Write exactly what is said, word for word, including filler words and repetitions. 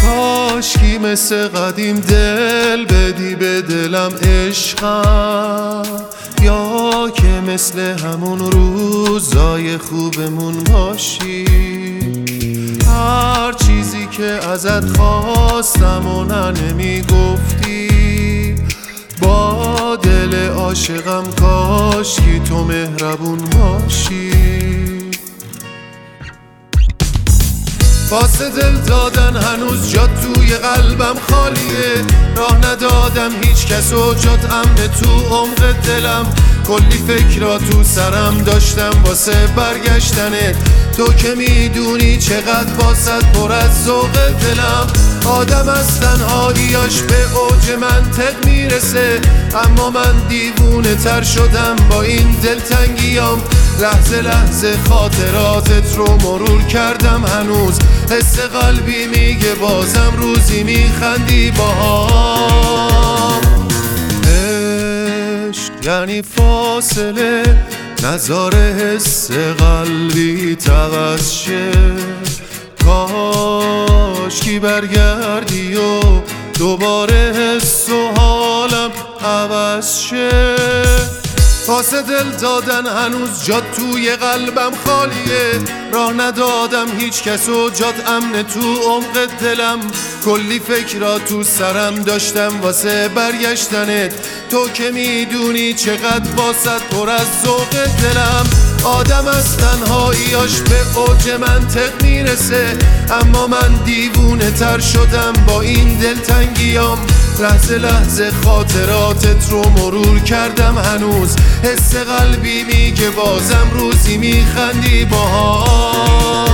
کاشکی مثل قدیم دل بدی به دلم عشقم، یا که مثل همون روزای خوبمون باشی. هر چیزی که ازت خواستم و نه نمیگفتی، با دل عاشقم کاشکی تو مهربون باشی. واسه دل دادن هنوز جات توی قلبم خالیه، راه ندادم هیچ کس و جات امن تو عمق دلم. کلی فکرها تو سرم داشتم واسه برگشتنت، تو که میدونی چقدر واسط پر از ذوق دلم. آدم از تنهاییاش به اوج منطق میرسه، اما من دیوونه تر شدم با این دلتنگیام. لحظه لحظه خاطراتت رو مرور کردم هنوز، حس قلبی میگه بازم روزی میخندی باهام. عشق یعنی فاصله، نظاره حس قلبی عوض شه. کاشکی برگردی و دوباره حس و حالم عوض شه. واسه دل دادن هنوز جات توی قلبم خالیه، راه ندادم هیچ کس و جات امن تو عمق دلم. کلی فکرها تو سرم داشتم واسه برگشتنت، تو که میدونی چقدر واسط پر از ذوق دلم. آدم از تنهاییاش به اوج منطق میرسه، اما من دیوونه تر شدم با این دلتنگیام. لحظه لحظه خاطراتت رو مرور کردم هنوز، حس قلبی میگه بازم روزی میخندی باهام.